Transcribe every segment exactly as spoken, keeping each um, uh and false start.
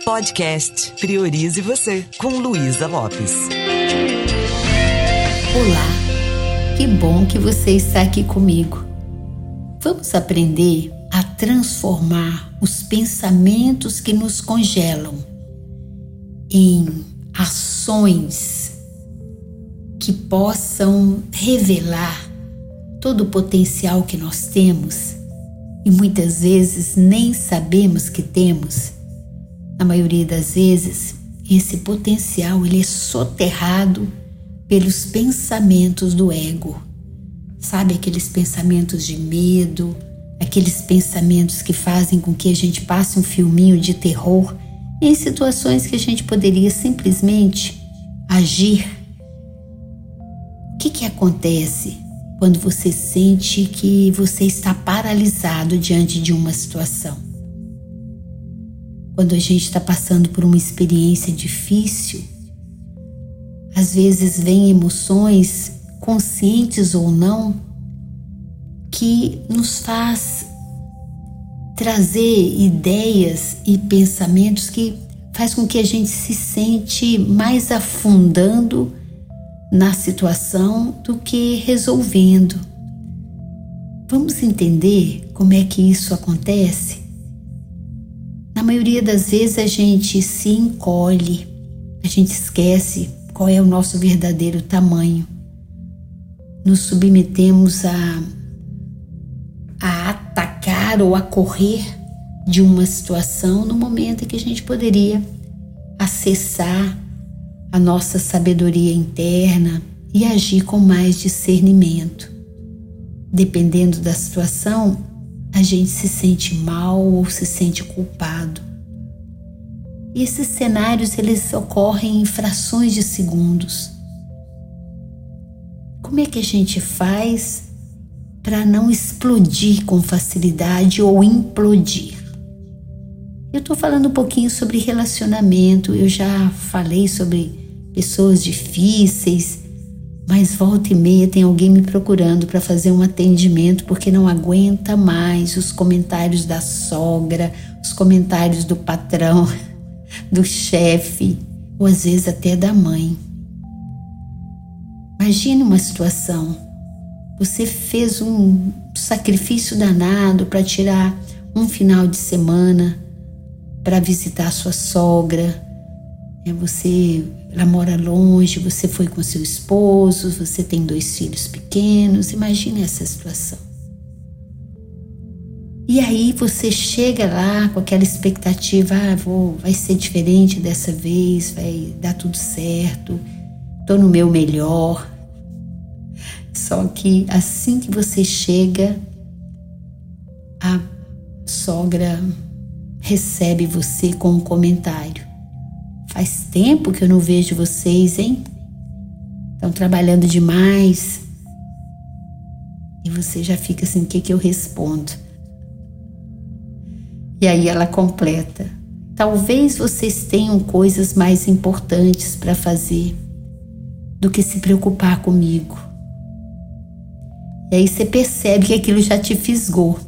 Podcast Priorize Você, com Luísa Lopes. Olá, que bom que você está aqui comigo. Vamos aprender a transformar os pensamentos que nos congelam em ações que possam revelar todo o potencial que nós temos e muitas vezes nem sabemos que temos. Na maioria das vezes, esse potencial ele é soterrado pelos pensamentos do ego. Sabe, aqueles pensamentos de medo, aqueles pensamentos que fazem com que a gente passe um filminho de terror em situações que a gente poderia simplesmente agir. O que que acontece quando você sente que você está paralisado diante de uma situação? Quando a gente está passando por uma experiência difícil, às vezes vêm emoções, conscientes ou não, que nos faz trazer ideias e pensamentos que faz com que a gente se sente mais afundando na situação do que resolvendo. Vamos entender como é que isso acontece? Na maioria das vezes a gente se encolhe, a gente esquece qual é o nosso verdadeiro tamanho. Nos submetemos a, a atacar ou a correr de uma situação no momento em que a gente poderia acessar a nossa sabedoria interna e agir com mais discernimento. Dependendo da situação, a gente se sente mal ou se sente culpado. E esses cenários, eles ocorrem em frações de segundos. Como é que a gente faz para não explodir com facilidade ou implodir? Eu estou falando um pouquinho sobre relacionamento, eu já falei sobre pessoas difíceis, mas volta e meia tem alguém me procurando para fazer um atendimento porque não aguenta mais os comentários da sogra, os comentários do patrão, do chefe, ou às vezes até da mãe. Imagine uma situação, você fez um sacrifício danado para tirar um final de semana para visitar a sua sogra, você, ela mora longe, você foi com seu esposo, você tem dois filhos pequenos, imagine essa situação. E aí você chega lá com aquela expectativa, ah, vou, vai ser diferente dessa vez, vai dar tudo certo, estou no meu melhor. Só que assim que você chega, a sogra recebe você com um comentário. Faz tempo que eu não vejo vocês, hein? Estão trabalhando demais. E você já fica assim, o que que eu respondo? E aí ela completa. Talvez vocês tenham coisas mais importantes para fazer do que se preocupar comigo. E aí você percebe que aquilo já te fisgou.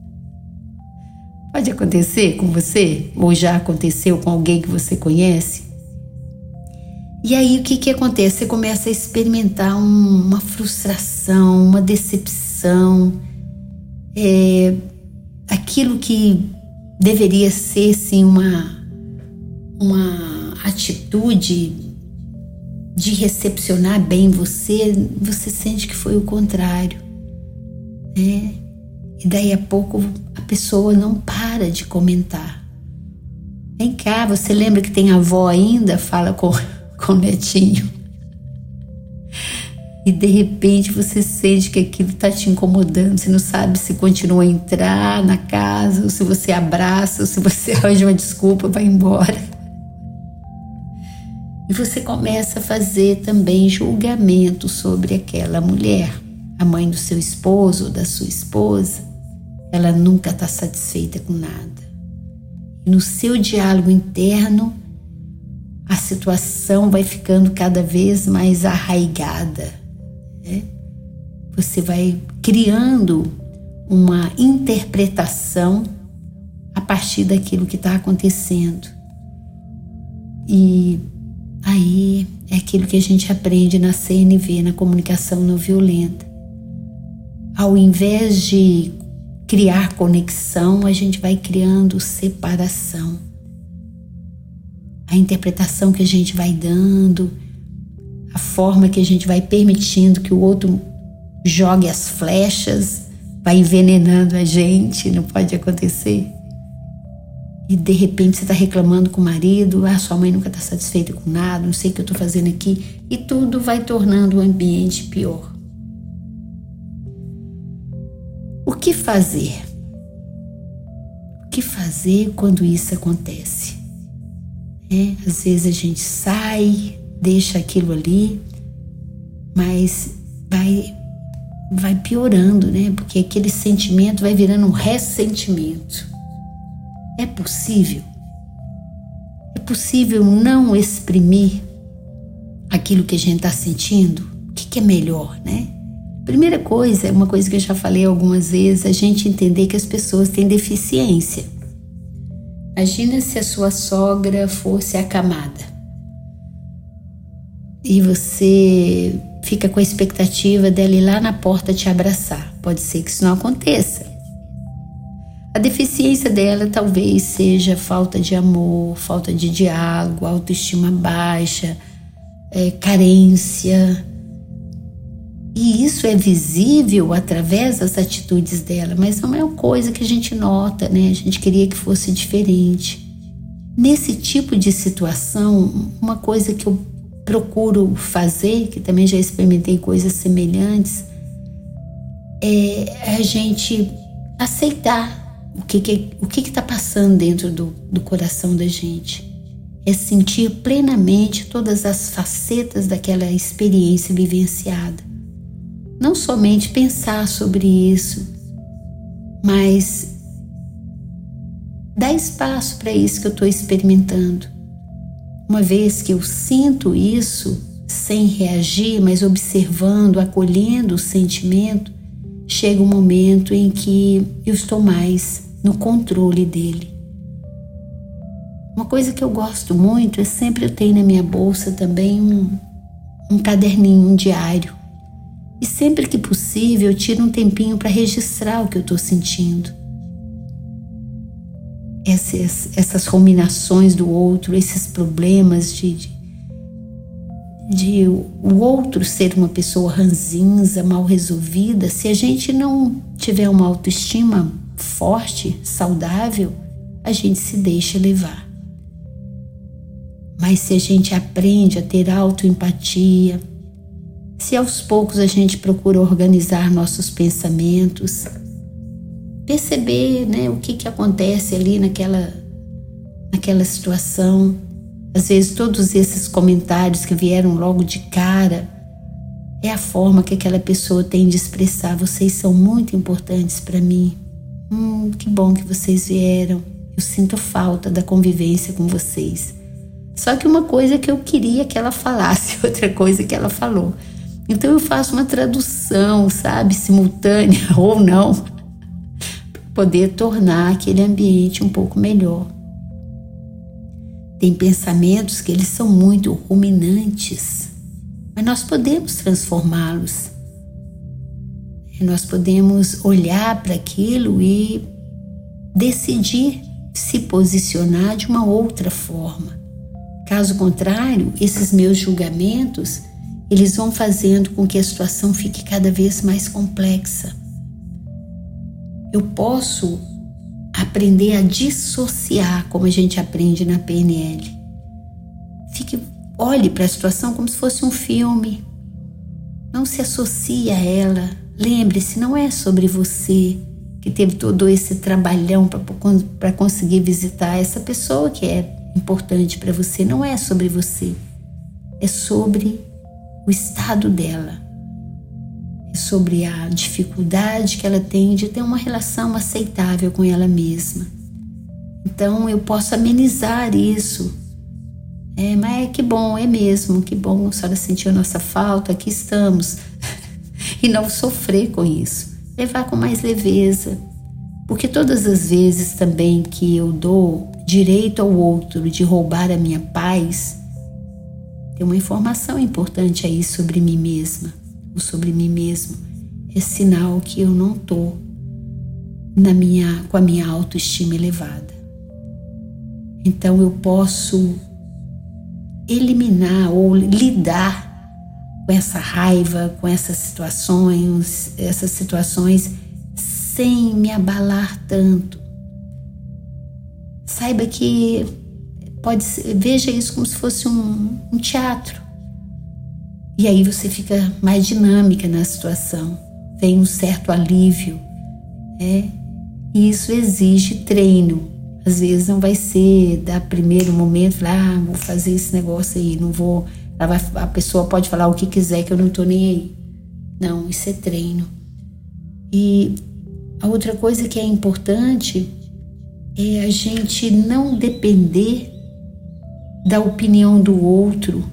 Pode acontecer com você? Ou já aconteceu com alguém que você conhece? E aí o que que acontece? Você começa a experimentar um, uma frustração, uma decepção. É, aquilo que deveria ser sim, uma, uma atitude de recepcionar bem você, você sente que foi o contrário, né? E daí a pouco a pessoa não para de comentar. Vem cá, você lembra que tem avó ainda? Fala com, com o netinho. E de repente você sente que aquilo está te incomodando. Você não sabe se continua a entrar na casa, ou se você abraça, ou se você arranja uma desculpa e vai embora. E você começa a fazer também julgamento sobre aquela mulher. A mãe do seu esposo ou da sua esposa. Ela nunca está satisfeita com nada. E no seu diálogo interno, a situação vai ficando cada vez mais arraigada, né? Você vai criando uma interpretação a partir daquilo que está acontecendo. E aí é aquilo que a gente aprende na C N V, na comunicação não violenta. Ao invés de criar conexão, a gente vai criando separação. A interpretação que a gente vai dando, a forma que a gente vai permitindo que o outro jogue as flechas, vai envenenando a gente, não pode acontecer. E de repente você está reclamando com o marido, ah, sua mãe nunca está satisfeita com nada, não sei o que eu estou fazendo aqui, e tudo vai tornando o ambiente pior. O que fazer? O que fazer quando isso acontece? É, às vezes a gente sai, deixa aquilo ali, mas vai, vai piorando, né? Porque aquele sentimento vai virando um ressentimento. É possível? É possível não exprimir aquilo que a gente está sentindo? O que, que é melhor, né? Primeira coisa, é uma coisa que eu já falei algumas vezes, a gente entender que as pessoas têm deficiência. Imagina se a sua sogra fosse acamada e você fica com a expectativa dela ir lá na porta te abraçar. Pode ser que isso não aconteça. A deficiência dela talvez seja falta de amor, falta de diálogo, autoestima baixa, é, carência. E isso é visível através das atitudes dela, mas não é uma coisa que a gente nota, né? A gente queria que fosse diferente. Nesse tipo de situação, uma coisa que eu procuro fazer, que também já experimentei coisas semelhantes, é a gente aceitar o que que, o que que está passando dentro do, do coração da gente. É sentir plenamente todas as facetas daquela experiência vivenciada. Não somente pensar sobre isso, mas dar espaço para isso que eu estou experimentando. Uma vez que eu sinto isso, sem reagir, mas observando, acolhendo o sentimento, chega um momento em que eu estou mais no controle dele. Uma coisa que eu gosto muito é sempre eu tenho na minha bolsa também um, um caderninho, um diário. E sempre que possível eu tiro um tempinho para registrar o que eu estou sentindo. Essas, essas ruminações do outro, esses problemas de, de, de o outro ser uma pessoa ranzinza, mal resolvida. Se a gente não tiver uma autoestima forte, saudável, a gente se deixa levar. Mas se a gente aprende a ter autoempatia, se aos poucos a gente procura organizar nossos pensamentos, perceber, né, o que, que acontece ali naquela, naquela situação. Às vezes todos esses comentários que vieram logo de cara é a forma que aquela pessoa tem de expressar: vocês são muito importantes para mim. Hum, que bom que vocês vieram. Eu sinto falta da convivência com vocês. Só que uma coisa que eu queria que ela falasse, outra coisa que ela falou. Então eu faço uma tradução, sabe, simultânea ou não, para poder tornar aquele ambiente um pouco melhor. Tem pensamentos que eles são muito ruminantes, mas nós podemos transformá-los. Nós podemos olhar para aquilo e decidir se posicionar de uma outra forma. Caso contrário, esses meus julgamentos, eles vão fazendo com que a situação fique cada vez mais complexa. Eu posso aprender a dissociar, como a gente aprende na P N L. Fique, olhe para a situação como se fosse um filme. Não se associe a ela. Lembre-se, não é sobre você que teve todo esse trabalhão para conseguir visitar essa pessoa que é importante para você. Não é sobre você. É sobre o estado dela. É sobre a dificuldade que ela tem de ter uma relação aceitável com ela mesma. Então eu posso amenizar isso. É, mas que bom, é mesmo, que bom, a senhora sentiu a nossa falta, aqui estamos. E não sofrer com isso. Levar com mais leveza. Porque todas as vezes também que eu dou direito ao outro de roubar a minha paz, tem uma informação importante aí sobre mim mesma, ou sobre mim mesmo. É sinal que eu não estou na minha, com a minha autoestima elevada. Então eu posso eliminar ou lidar com essa raiva, com essas situações, essas situações sem me abalar tanto. Saiba que pode ser, veja isso como se fosse um, um teatro. E aí você fica mais dinâmica na situação, vem um certo alívio, né? E isso exige treino. Às vezes não vai ser da primeiro momento, falar, ah, vou fazer esse negócio aí, não vou. Ela vai, a pessoa pode falar o que quiser que eu não estou nem aí. Não, isso é treino. E a outra coisa que é importante é a gente não depender da opinião do outro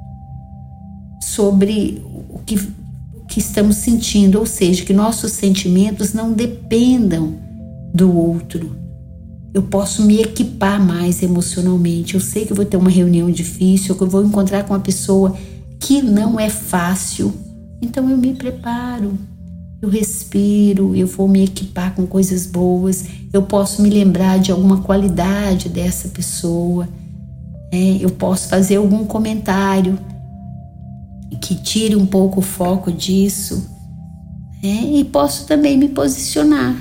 sobre o que, o que estamos sentindo, ou seja, que nossos sentimentos não dependam do outro. Eu posso me equipar mais emocionalmente. Eu sei que eu vou ter uma reunião difícil, que eu vou encontrar com uma pessoa que não é fácil. Então eu me preparo, eu respiro, eu vou me equipar com coisas boas. Eu posso me lembrar de alguma qualidade dessa pessoa. É, eu posso fazer algum comentário que tire um pouco o foco disso. É, e posso também me posicionar.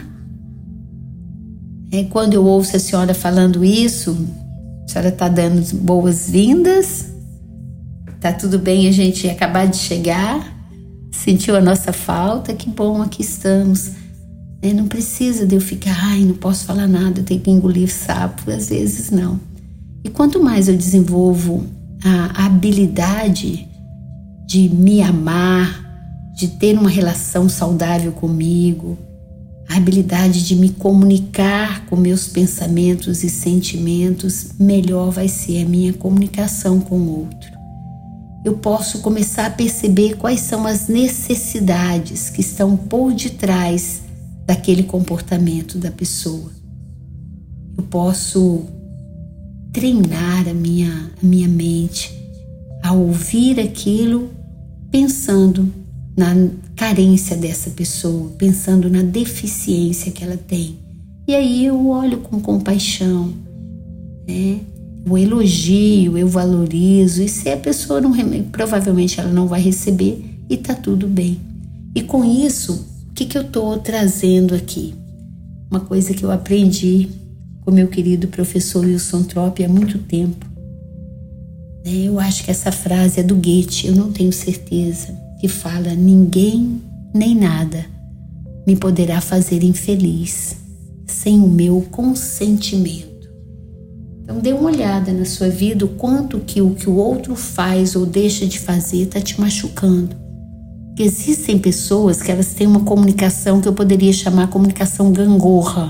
É, quando eu ouço a senhora falando isso, a senhora está dando boas-vindas, está tudo bem a gente acabar de chegar, sentiu a nossa falta, que bom, aqui estamos. É, não precisa de eu ficar, ai, não posso falar nada, eu tenho que engolir sapo, às vezes não. E quanto mais eu desenvolvo a habilidade de me amar, de ter uma relação saudável comigo, a habilidade de me comunicar com meus pensamentos e sentimentos, melhor vai ser a minha comunicação com o outro. Eu posso começar a perceber quais são as necessidades que estão por detrás daquele comportamento da pessoa. Eu posso treinar a minha, a minha mente a ouvir aquilo pensando na carência dessa pessoa, pensando na deficiência que ela tem. E aí eu olho com compaixão, né? Eu elogio, eu valorizo, e se a pessoa não, provavelmente ela não vai receber, e tá tudo bem. E com isso, o que, que eu estou trazendo aqui? Uma coisa que eu aprendi com meu querido professor Wilson Trop há muito tempo. Eu acho que essa frase é do Goethe, eu não tenho certeza, que fala: ninguém nem nada me poderá fazer infeliz sem o meu consentimento. Então dê uma olhada na sua vida, o quanto que o que o outro faz ou deixa de fazer está te machucando. Existem pessoas que elas têm uma comunicação que eu poderia chamar comunicação gangorra.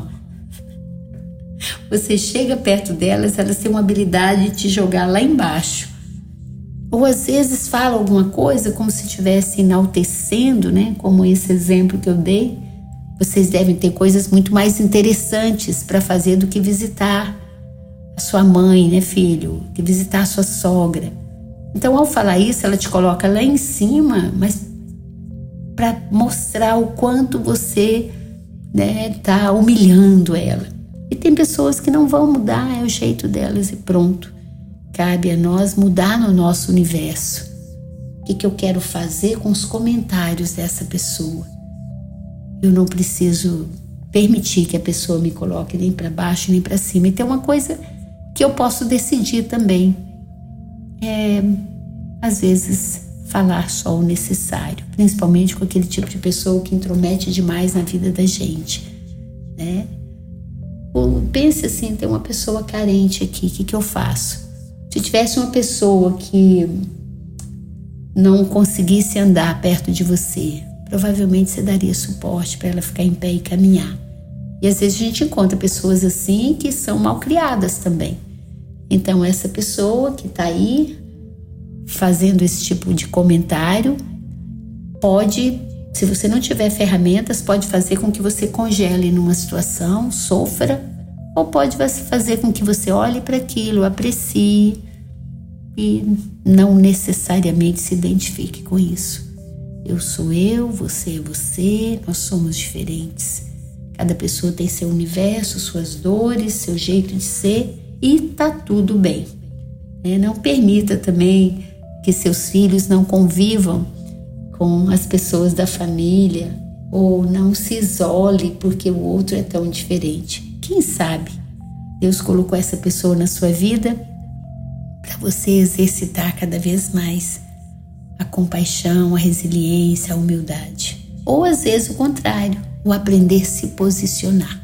Você chega perto delas, elas têm uma habilidade de te jogar lá embaixo. Ou às vezes fala alguma coisa como se estivesse enaltecendo, né? Como esse exemplo que eu dei. Vocês devem ter coisas muito mais interessantes para fazer do que visitar a sua mãe, né, filho? Que visitar a sua sogra. Então, ao falar isso, ela te coloca lá em cima, mas para mostrar o quanto você, né, tá humilhando ela. E tem pessoas que não vão mudar, é o jeito delas e pronto. Cabe a nós mudar no nosso universo. O que, que eu quero fazer com os comentários dessa pessoa? Eu não preciso permitir que a pessoa me coloque nem para baixo nem para cima. E tem uma coisa que eu posso decidir também. É, às vezes, falar só o necessário. Principalmente com aquele tipo de pessoa que intromete demais na vida da gente, né? Ou pense assim, tem uma pessoa carente aqui, o que, que eu faço? Se tivesse uma pessoa que não conseguisse andar perto de você, provavelmente você daria suporte para ela ficar em pé e caminhar. E às vezes a gente encontra pessoas assim que são mal criadas também. Então essa pessoa que está aí fazendo esse tipo de comentário pode, se você não tiver ferramentas, pode fazer com que você congele numa situação, sofra ou pode fazer com que você olhe para aquilo, aprecie e não necessariamente se identifique com isso. Eu sou eu, você é você, nós somos diferentes. Cada pessoa tem seu universo, suas dores, seu jeito de ser e tá tudo bem. É, não permita também que seus filhos não convivam com as pessoas da família ou não se isole porque o outro é tão diferente. Quem sabe Deus colocou essa pessoa na sua vida para você exercitar cada vez mais a compaixão, a resiliência, a humildade. Ou às vezes o contrário, o aprender a se posicionar.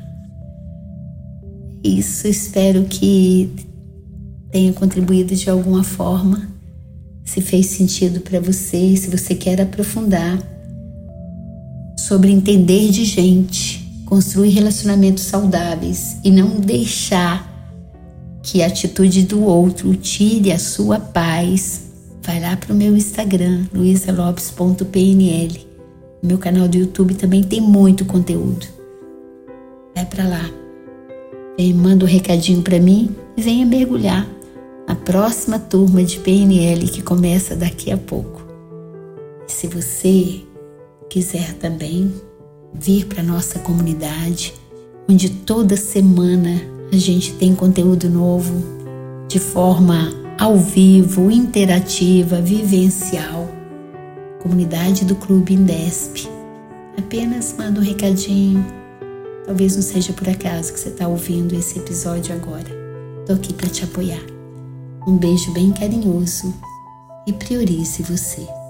Isso, espero que tenha contribuído de alguma forma. Se fez sentido para você, se você quer aprofundar sobre entender de gente, construir relacionamentos saudáveis e não deixar que a atitude do outro tire a sua paz, vai lá para o meu Instagram, luiza lopes ponto p n l. Meu canal do YouTube também tem muito conteúdo. Vai para lá. Vem, manda um recadinho para mim e venha mergulhar na próxima turma de P N L que começa daqui a pouco. E se você quiser também vir para nossa comunidade, onde toda semana a gente tem conteúdo novo, de forma ao vivo, interativa, vivencial, comunidade do Clube Indesp. Apenas manda um recadinho. Talvez não seja por acaso que você está ouvindo esse episódio agora. Estou aqui para te apoiar. Um beijo bem carinhoso e priorize você.